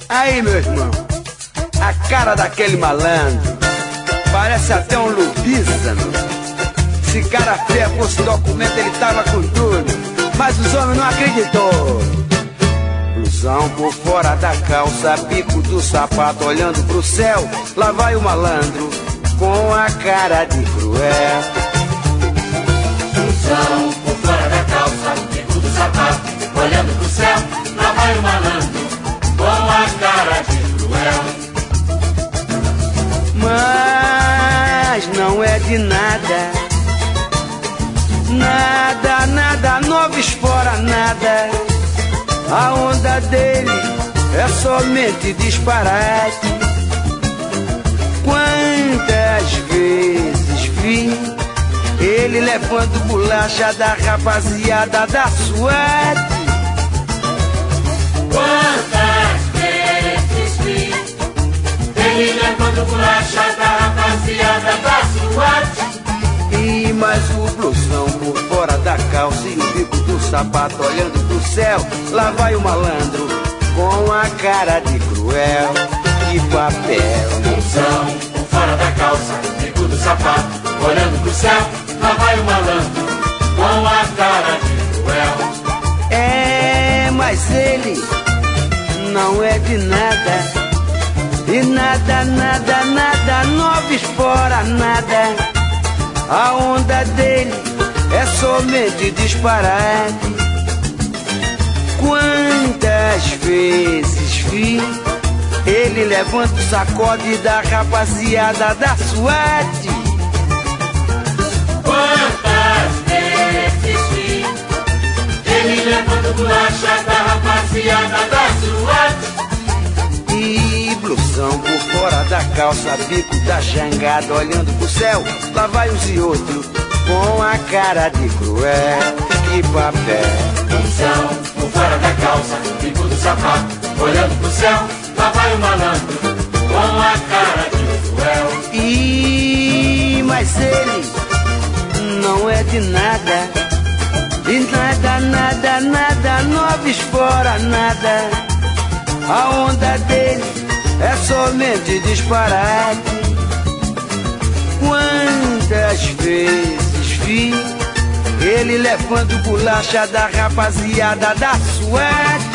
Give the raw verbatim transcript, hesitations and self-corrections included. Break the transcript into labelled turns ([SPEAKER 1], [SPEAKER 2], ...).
[SPEAKER 1] Aí, meu irmão, a cara daquele malandro parece até um lobisomem. Se cara feia fosse documento, ele tava com tudo, mas os homens não acreditou. Blusão por fora da calça, bico do sapato, olhando pro céu. Lá vai o malandro com a cara de cruel.
[SPEAKER 2] Blusão por fora da calça, bico do sapato, olhando pro céu. Lá vai o malandro com a cara de cruel.
[SPEAKER 1] Mas não é de nada, nada, nada, noves fora nada. A onda dele é somente disparate. Quantas vezes vi ele levando bolacha da rapaziada da SWAT.
[SPEAKER 2] Quantas vezes vi ele levando bolacha da rapaziada da SWAT.
[SPEAKER 1] E mais o blusão por fora da calça e o bico do sapato olhando pro céu. Lá vai o malandro com a cara de cruel. Que papel.
[SPEAKER 2] Blusão por fora da calça, bico do sapato, olhando pro céu. Lá vai o malandro com a cara de cruel.
[SPEAKER 1] É, mas ele não é de nada. E nada, nada, nada, noves fora nada. A onda dele é somente disparate. Quantas vezes vi ele levanta o sacode da rapaziada da SWAT.
[SPEAKER 2] Quantas vezes vi ele levando bolacha da rapaziada da SWAT.
[SPEAKER 1] E blusão por fora da calça, bico da jangada, olhando pro céu. Lá vai uns e outros com a cara de cruel. Que papel.
[SPEAKER 2] Blusão por fora da calça, bico do sapato, olhando pro céu. Lá vai o malandro com a cara de cruel.
[SPEAKER 1] E mas ele não é de nada. E nada, nada, nada, noves fora nada. A onda dele é somente disparate. Quantas vezes vi ele levando bolacha da rapaziada da SWAT.